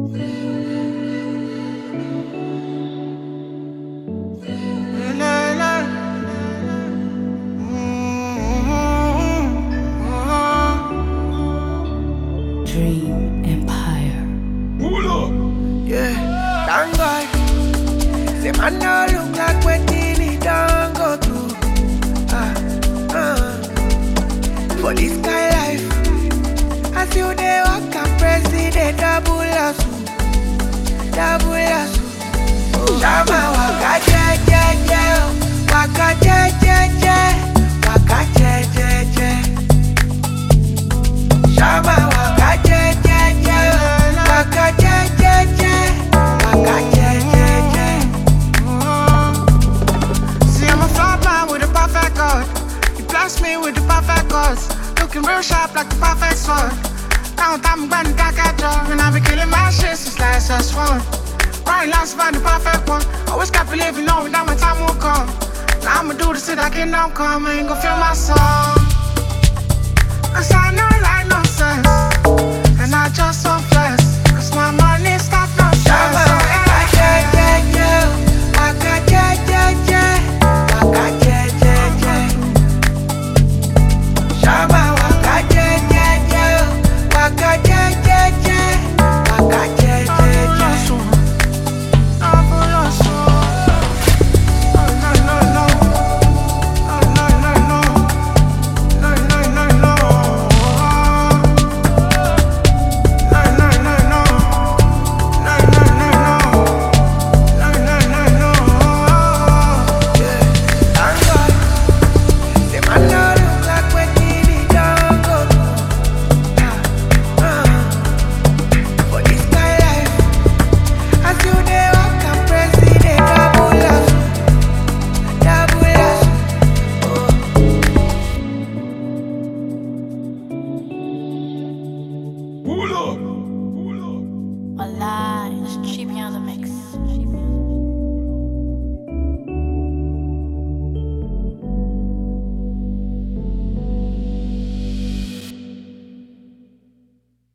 Dream Empire. Yeah, thank God. Say man no look like wetin he done go through. For this kind life, as you dey walk and press it, they double hustle, double hustle. Shama waka je je je, waka je je je, waka je je je. Shama waka je je je, waka je je je, waka je je je. See, I'm a flawed man with a perfect God. You bless me with the perfect cause. Looking real sharp like the perfect sword. Now I'm going back at you. And I be killing my shit since last S1. Right last find the perfect one. Always kept believing, knowing that my time will come. Now I'ma do the shit I cannot come. I ain't gon' feel my soul. Cause I know like no sense. And I just so flex. Cause my money stop no Shama stress. waka je je je, waka je je je, waka je je je. Shama waka je je je, waka je je je, waka je je je. Thank God. Say man no look like wetin he done go through. For this kind life, as you dey walk and press it, they double hustle, double hustle. Pull up.